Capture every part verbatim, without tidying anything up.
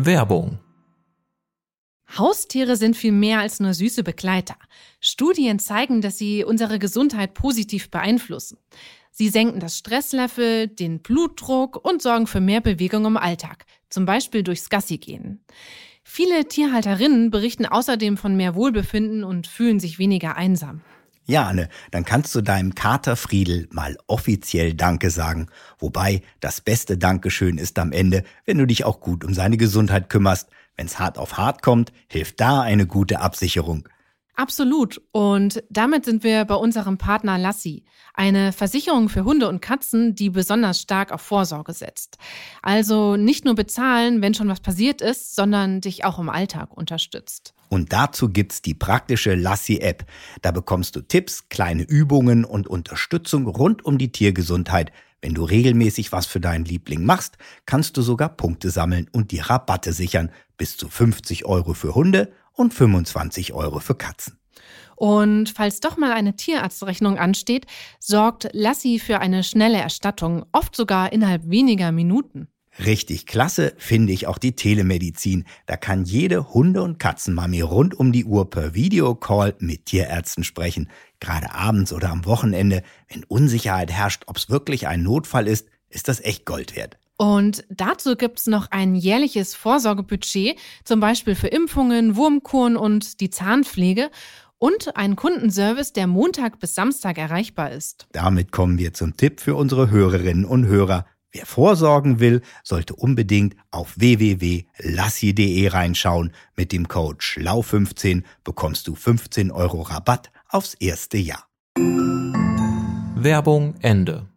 Werbung. Haustiere sind viel mehr als nur süße Begleiter. Studien zeigen, dass sie unsere Gesundheit positiv beeinflussen. Sie senken das Stresslevel, den Blutdruck und sorgen für mehr Bewegung im Alltag, zum Beispiel durchs Gassigehen. Viele Tierhalterinnen berichten außerdem von mehr Wohlbefinden und fühlen sich weniger einsam. Ja, Anne, dann kannst du deinem Kater Friedel mal offiziell Danke sagen. Wobei, das beste Dankeschön ist am Ende, wenn du dich auch gut um seine Gesundheit kümmerst. Wenn's hart auf hart kommt, hilft da eine gute Absicherung. Absolut. Und damit sind wir bei unserem Partner Lassi, eine Versicherung für Hunde und Katzen, die besonders stark auf Vorsorge setzt. Also nicht nur bezahlen, wenn schon was passiert ist, sondern dich auch im Alltag unterstützt. Und dazu gibt's die praktische Lassi-App. Da bekommst du Tipps, kleine Übungen und Unterstützung rund um die Tiergesundheit. Wenn du regelmäßig was für deinen Liebling machst, kannst du sogar Punkte sammeln und die Rabatte sichern. Bis zu fünfzig Euro für Hunde und fünfundzwanzig Euro für Katzen. Und falls doch mal eine Tierarztrechnung ansteht, sorgt Lassi für eine schnelle Erstattung, oft sogar innerhalb weniger Minuten. Richtig klasse finde ich auch die Telemedizin. Da kann jede Hunde- und Katzenmami rund um die Uhr per Videocall mit Tierärzten sprechen. Gerade abends oder am Wochenende, wenn Unsicherheit herrscht, ob es wirklich ein Notfall ist, ist das echt Gold wert. Und dazu gibt's noch ein jährliches Vorsorgebudget, zum Beispiel für Impfungen, Wurmkuren und die Zahnpflege und einen Kundenservice, der Montag bis Samstag erreichbar ist. Damit kommen wir zum Tipp für unsere Hörerinnen und Hörer. Wer vorsorgen will, sollte unbedingt auf w w w punkt lassi punkt de reinschauen. Mit dem Code schlau fünfzehn bekommst du fünfzehn Euro Rabatt aufs erste Jahr. Werbung Ende.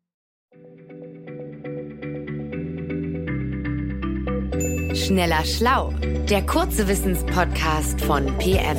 Schneller Schlau, der kurze Wissenspodcast von P M.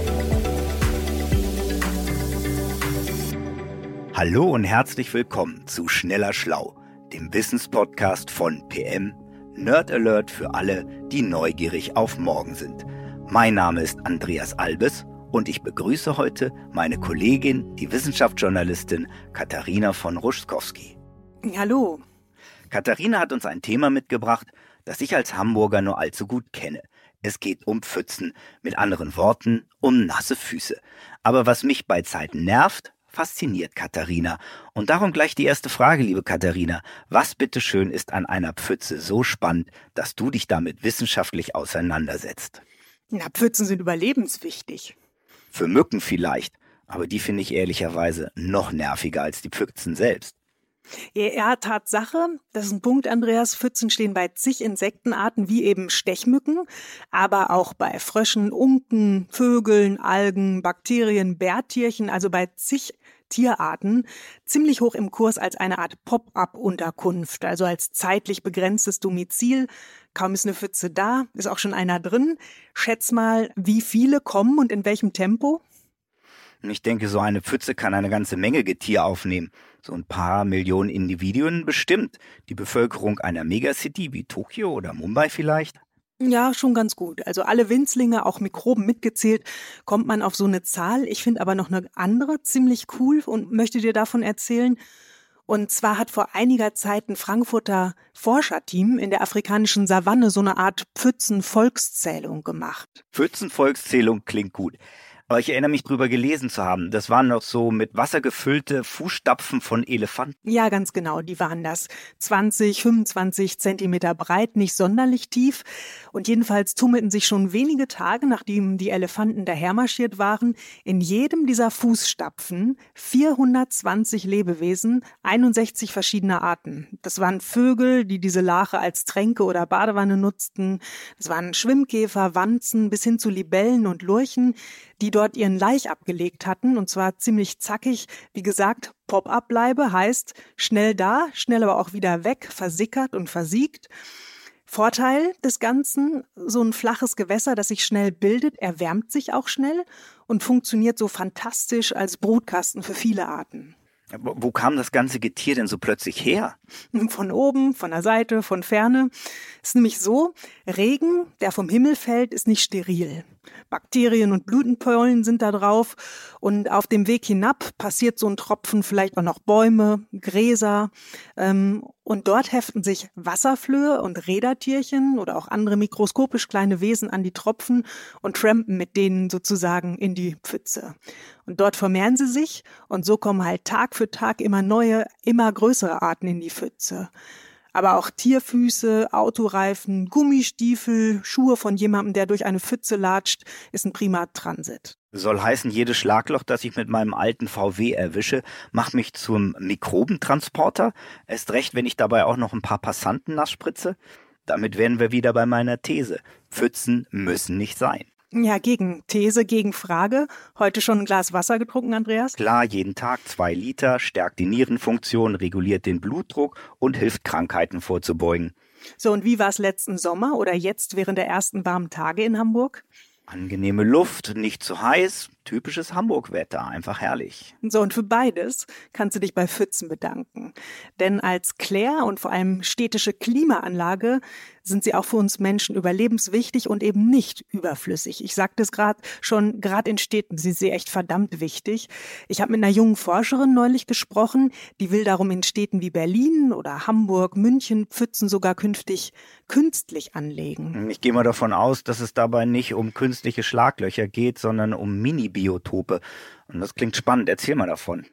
Hallo und herzlich willkommen zu Schneller Schlau, dem Wissenspodcast von P M. Nerd Alert für alle, die neugierig auf morgen sind. Mein Name ist Andreas Albes und ich begrüße heute meine Kollegin, die Wissenschaftsjournalistin Katharina von Ruschkowski. Hallo. Katharina hat uns ein Thema mitgebracht, das ich als Hamburger nur allzu gut kenne. Es geht um Pfützen, mit anderen Worten um nasse Füße. Aber was mich bei Zeiten nervt, fasziniert Katharina. Und darum gleich die erste Frage, liebe Katharina. Was bitteschön ist an einer Pfütze so spannend, dass du dich damit wissenschaftlich auseinandersetzt? Na, Pfützen sind überlebenswichtig. Für Mücken vielleicht, aber die finde ich ehrlicherweise noch nerviger als die Pfützen selbst. Ja, Tatsache, das ist ein Punkt, Andreas. Pfützen stehen bei zig Insektenarten wie eben Stechmücken, aber auch bei Fröschen, Unken, Vögeln, Algen, Bakterien, Bärtierchen, also bei zig Tierarten, ziemlich hoch im Kurs als eine Art Pop-up-Unterkunft, also als zeitlich begrenztes Domizil. Kaum ist eine Pfütze da, ist auch schon einer drin. Schätz mal, wie viele kommen und in welchem Tempo? Ich denke, so eine Pfütze kann eine ganze Menge Getier aufnehmen. So ein paar Millionen Individuen bestimmt. Die Bevölkerung einer Megacity wie Tokio oder Mumbai vielleicht? Ja, schon ganz gut. Also alle Winzlinge, auch Mikroben mitgezählt, kommt man auf so eine Zahl. Ich finde aber noch eine andere ziemlich cool und möchte dir davon erzählen. Und zwar hat vor einiger Zeit ein Frankfurter Forscherteam in der afrikanischen Savanne so eine Art Pfützenvolkszählung gemacht. Pfützenvolkszählung klingt gut. Aber ich erinnere mich, drüber gelesen zu haben. Das waren noch so mit Wasser gefüllte Fußstapfen von Elefanten. Ja, ganz genau, die waren das. zwanzig, fünfundzwanzig Zentimeter breit, nicht sonderlich tief. Und jedenfalls tummelten sich schon wenige Tage, nachdem die Elefanten dahermarschiert waren, in jedem dieser Fußstapfen vierhundertzwanzig Lebewesen, einundsechzig verschiedener Arten. Das waren Vögel, die diese Lache als Tränke oder Badewanne nutzten. Das waren Schwimmkäfer, Wanzen bis hin zu Libellen und Lurchen, die dort ihren Laich abgelegt hatten, und zwar ziemlich zackig. Wie gesagt, Pop-up-Bleibe heißt schnell da, schnell aber auch wieder weg, versickert und versiegt. Vorteil des Ganzen, so ein flaches Gewässer, das sich schnell bildet, erwärmt sich auch schnell und funktioniert so fantastisch als Brutkasten für viele Arten. Wo kam das ganze Getier denn so plötzlich her? Von oben, von der Seite, von Ferne. Es ist nämlich so, Regen, der vom Himmel fällt, ist nicht steril. Bakterien und Blütenpollen sind da drauf und auf dem Weg hinab passiert so ein Tropfen vielleicht auch noch Bäume, Gräser ähm, und dort heften sich Wasserflöhe und Rädertierchen oder auch andere mikroskopisch kleine Wesen an die Tropfen und trampen mit denen sozusagen in die Pfütze. Und dort vermehren sie sich und so kommen halt Tag für Tag immer neue, immer größere Arten in die Pfütze. Aber auch Tierfüße, Autoreifen, Gummistiefel, Schuhe von jemandem, der durch eine Pfütze latscht, ist ein prima Transit. Soll heißen, jedes Schlagloch, das ich mit meinem alten V W erwische, macht mich zum Mikrobentransporter. Erst recht, wenn ich dabei auch noch ein paar Passanten nass spritze. Damit wären wir wieder bei meiner These. Pfützen müssen nicht sein. Ja, gegen These, gegen Frage. Heute schon ein Glas Wasser getrunken, Andreas? Klar, jeden Tag zwei Liter, stärkt die Nierenfunktion, reguliert den Blutdruck und hilft Krankheiten vorzubeugen. So, und wie war es letzten Sommer oder jetzt während der ersten warmen Tage in Hamburg? Angenehme Luft, nicht zu heiß, typisches Hamburg-Wetter, einfach herrlich. So, und für beides kannst du dich bei Pfützen bedanken. Denn als Klär- und vor allem städtische Klimaanlage sind sie auch für uns Menschen überlebenswichtig und eben nicht überflüssig. Ich sagte es gerade schon, gerade in Städten sind sie echt verdammt wichtig. Ich habe mit einer jungen Forscherin neulich gesprochen, die will darum in Städten wie Berlin oder Hamburg, München Pfützen sogar künftig künstlich anlegen. Ich gehe mal davon aus, dass es dabei nicht um künstliche Schlaglöcher geht, sondern um Mini-Biotope. Und das klingt spannend. Erzähl mal davon.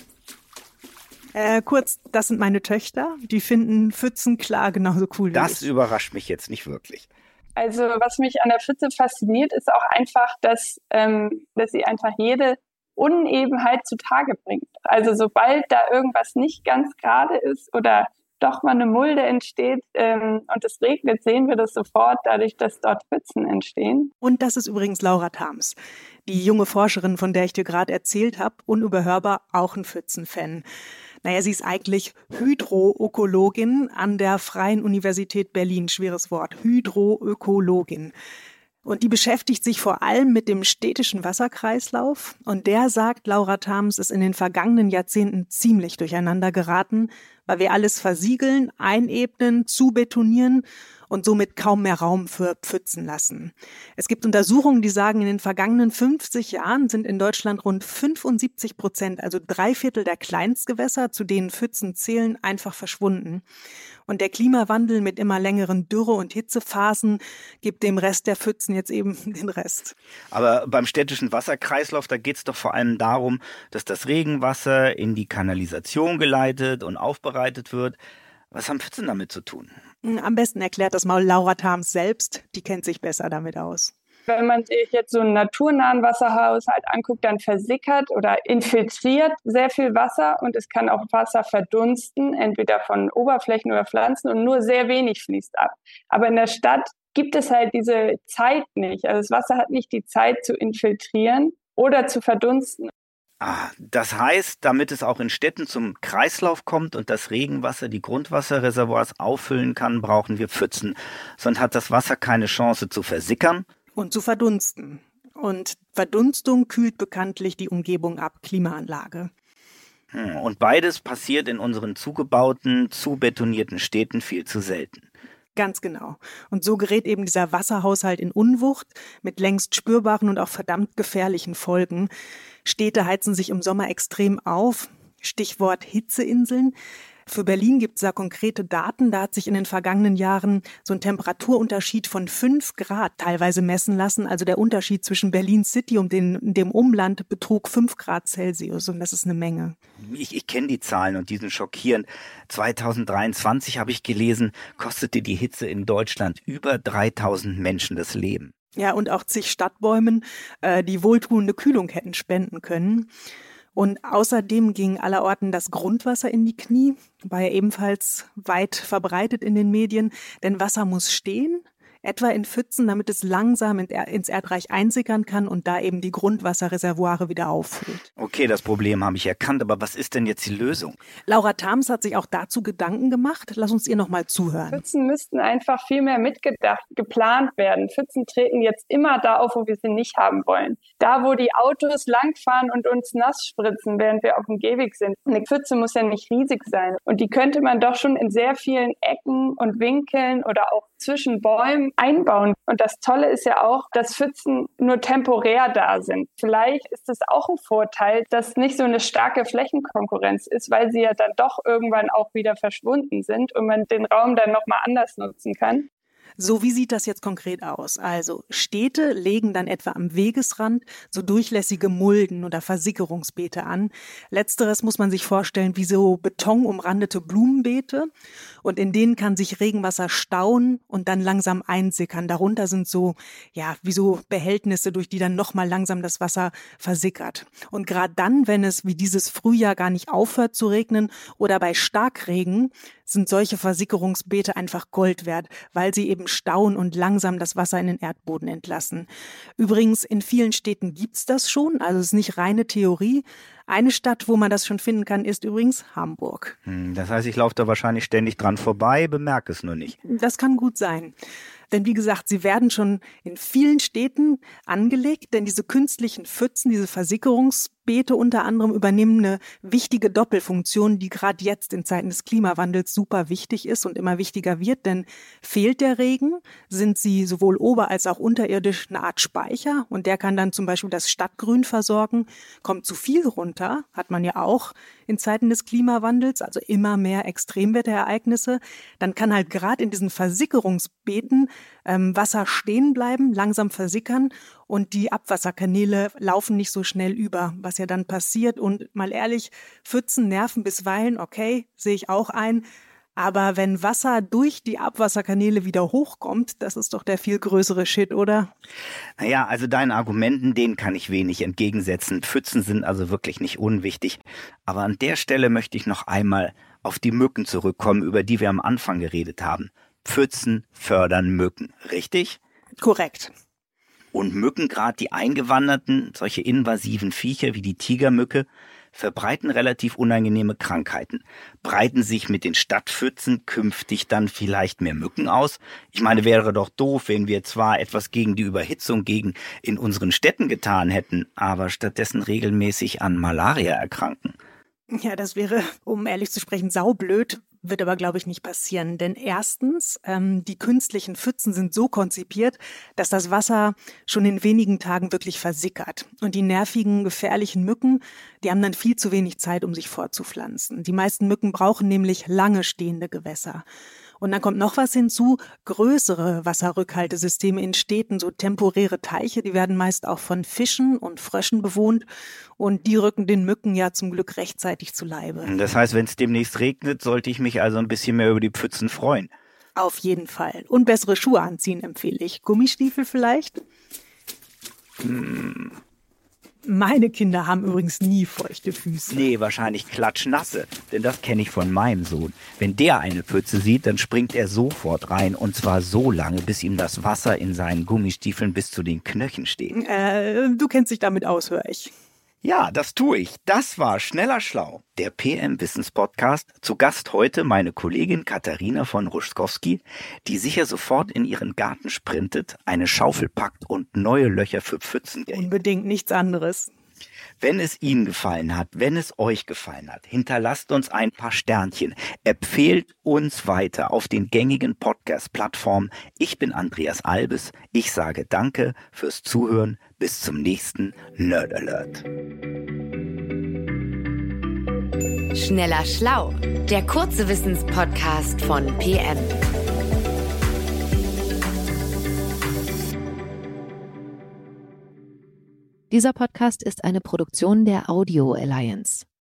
Äh, kurz, das sind meine Töchter. Die finden Pfützen klar genauso cool wie Das ich. überrascht mich jetzt nicht wirklich. Also was mich an der Pfütze fasziniert, ist auch einfach, dass, ähm, dass sie einfach jede Unebenheit zutage bringt. Also sobald da irgendwas nicht ganz gerade ist oder doch mal eine Mulde entsteht ähm, und es regnet, sehen wir das sofort, dadurch, dass dort Pfützen entstehen. Und das ist übrigens Laura Thams, die junge Forscherin, von der ich dir gerade erzählt habe, unüberhörbar auch ein Pfützenfan. Naja, sie ist eigentlich Hydroökologin an der Freien Universität Berlin. Schweres Wort. Hydroökologin. Und die beschäftigt sich vor allem mit dem städtischen Wasserkreislauf. Und der, sagt Laura Thams, ist in den vergangenen Jahrzehnten ziemlich durcheinander geraten, weil wir alles versiegeln, einebnen, zubetonieren und somit kaum mehr Raum für Pfützen lassen. Es gibt Untersuchungen, die sagen, in den vergangenen fünfzig Jahren sind in Deutschland rund fünfundsiebzig Prozent, also drei Viertel der Kleinstgewässer, zu denen Pfützen zählen, einfach verschwunden. Und der Klimawandel mit immer längeren Dürre- und Hitzephasen gibt dem Rest der Pfützen jetzt eben den Rest. Aber beim städtischen Wasserkreislauf, da geht es doch vor allem darum, dass das Regenwasser in die Kanalisation geleitet und aufbereitet wird. Was haben Pfützen damit zu tun? Am besten erklärt das mal Laura Thams selbst. Die kennt sich besser damit aus. Wenn man sich jetzt so einen naturnahen Wasserhaushalt anguckt, dann versickert oder infiltriert sehr viel Wasser und es kann auch Wasser verdunsten, entweder von Oberflächen oder Pflanzen und nur sehr wenig fließt ab. Aber in der Stadt gibt es halt diese Zeit nicht. Also das Wasser hat nicht die Zeit zu infiltrieren oder zu verdunsten. Ah, das heißt, damit es auch in Städten zum Kreislauf kommt und das Regenwasser die Grundwasserreservoirs auffüllen kann, brauchen wir Pfützen. Sonst hat das Wasser keine Chance zu versickern. Und zu verdunsten. Und Verdunstung kühlt bekanntlich die Umgebung ab, Klimaanlage. Hm, und beides passiert in unseren zugebauten, zubetonierten Städten viel zu selten. Ganz genau. Und so gerät eben dieser Wasserhaushalt in Unwucht mit längst spürbaren und auch verdammt gefährlichen Folgen. Städte heizen sich im Sommer extrem auf. Stichwort Hitzeinseln. Für Berlin gibt es da konkrete Daten. Da hat sich in den vergangenen Jahren so ein Temperaturunterschied von fünf Grad teilweise messen lassen. Also der Unterschied zwischen Berlin City und den, dem Umland betrug fünf Grad Celsius. Und das ist eine Menge. Ich, ich kenne die Zahlen und die sind schockierend. zweitausenddreiundzwanzig habe ich gelesen, kostete die Hitze in Deutschland über dreitausend Menschen das Leben. Ja, und auch zig Stadtbäumen, äh, die wohltuende Kühlung hätten spenden können. Und außerdem ging allerorten das Grundwasser in die Knie, war ja ebenfalls weit verbreitet in den Medien, denn Wasser muss stehen, etwa in Pfützen, damit es langsam ins Erdreich einsickern kann und da eben die Grundwasserreservoire wieder auffüllt. Okay, das Problem habe ich erkannt, aber was ist denn jetzt die Lösung? Laura Thams hat sich auch dazu Gedanken gemacht. Lass uns ihr noch mal zuhören. Pfützen müssten einfach viel mehr mitgedacht, geplant werden. Pfützen treten jetzt immer da auf, wo wir sie nicht haben wollen. Da, wo die Autos langfahren und uns nass spritzen, während wir auf dem Gehweg sind. Eine Pfütze muss ja nicht riesig sein. Und die könnte man doch schon in sehr vielen Ecken und Winkeln oder auch zwischen Bäumen einbauen. Und das Tolle ist ja auch, dass Pfützen nur temporär da sind. Vielleicht ist es auch ein Vorteil, dass nicht so eine starke Flächenkonkurrenz ist, weil sie ja dann doch irgendwann auch wieder verschwunden sind und man den Raum dann nochmal anders nutzen kann. So, wie sieht das jetzt konkret aus? Also Städte legen dann etwa am Wegesrand so durchlässige Mulden oder Versickerungsbeete an. Letzteres muss man sich vorstellen wie so betonumrandete Blumenbeete. Und in denen kann sich Regenwasser stauen und dann langsam einsickern. Darunter sind so, ja, wie so Behältnisse, durch die dann nochmal langsam das Wasser versickert. Und gerade dann, wenn es wie dieses Frühjahr gar nicht aufhört zu regnen oder bei Starkregen, sind solche Versickerungsbeete einfach Gold wert, weil sie eben stauen und langsam das Wasser in den Erdboden entlassen. Übrigens, in vielen Städten gibt's das schon, also es ist nicht reine Theorie. Eine Stadt, wo man das schon finden kann, ist übrigens Hamburg. Das heißt, ich laufe da wahrscheinlich ständig dran vorbei, bemerke es nur nicht. Das kann gut sein. Denn wie gesagt, sie werden schon in vielen Städten angelegt, denn diese künstlichen Pfützen, diese Versickerungsbeete unter anderem übernehmen eine wichtige Doppelfunktion, die gerade jetzt in Zeiten des Klimawandels super wichtig ist und immer wichtiger wird, denn fehlt der Regen, sind sie sowohl ober- als auch unterirdisch eine Art Speicher und der kann dann zum Beispiel das Stadtgrün versorgen. Kommt zu viel runter, hat man ja auch in Zeiten des Klimawandels, also immer mehr Extremwetterereignisse, dann kann halt gerade in diesen Versickerungsbeeten ähm, Wasser stehen bleiben, langsam versickern und die Abwasserkanäle laufen nicht so schnell über, was ja dann passiert. Und mal ehrlich, Pfützen nerven bisweilen, okay, sehe ich auch ein. Aber wenn Wasser durch die Abwasserkanäle wieder hochkommt, das ist doch der viel größere Shit, oder? Naja, also deinen Argumenten, denen kann ich wenig entgegensetzen. Pfützen sind also wirklich nicht unwichtig. Aber an der Stelle möchte ich noch einmal auf die Mücken zurückkommen, über die wir am Anfang geredet haben. Pfützen fördern Mücken, richtig? Korrekt. Und Mücken, gerade die eingewanderten, solche invasiven Viecher wie die Tigermücke, verbreiten relativ unangenehme Krankheiten. Breiten sich mit den Stadtpfützen künftig dann vielleicht mehr Mücken aus? Ich meine, wäre doch doof, wenn wir zwar etwas gegen die Überhitzung gegen in unseren Städten getan hätten, aber stattdessen regelmäßig an Malaria erkranken. Ja, das wäre, um ehrlich zu sprechen, saublöd. Wird aber, glaube ich, nicht passieren. Denn erstens, ähm, die künstlichen Pfützen sind so konzipiert, dass das Wasser schon in wenigen Tagen wirklich versickert. Und die nervigen, gefährlichen Mücken, die haben dann viel zu wenig Zeit, um sich fortzupflanzen. Die meisten Mücken brauchen nämlich lange stehende Gewässer. Und dann kommt noch was hinzu, größere Wasserrückhaltesysteme in Städten, so temporäre Teiche, die werden meist auch von Fischen und Fröschen bewohnt und die rücken den Mücken ja zum Glück rechtzeitig zu Leibe. Das heißt, wenn es demnächst regnet, sollte ich mich also ein bisschen mehr über die Pfützen freuen. Auf jeden Fall. Und bessere Schuhe anziehen empfehle ich. Gummistiefel vielleicht? Hm. Meine Kinder haben übrigens nie feuchte Füße. Nee, wahrscheinlich klatschnasse, denn das kenne ich von meinem Sohn. Wenn der eine Pfütze sieht, dann springt er sofort rein und zwar so lange, bis ihm das Wasser in seinen Gummistiefeln bis zu den Knöcheln steht. Äh, du kennst dich damit aus, höre ich. Ja, das tue ich. Das war Schneller Schlau, der P M-Wissens-Podcast. Zu Gast heute meine Kollegin Katharina von Ruschkowski, die sicher sofort in ihren Garten sprintet, eine Schaufel packt und neue Löcher für Pfützen gräbt. Unbedingt nichts anderes. Wenn es Ihnen gefallen hat, wenn es euch gefallen hat, hinterlasst uns ein paar Sternchen. Empfehlt uns weiter auf den gängigen Podcast-Plattformen. Ich bin Andreas Albes. Ich sage Danke fürs Zuhören. Bis zum nächsten Nerd Alert. Schneller Schlau, der kurze Wissenspodcast von P M. Dieser Podcast ist eine Produktion der Audio Alliance.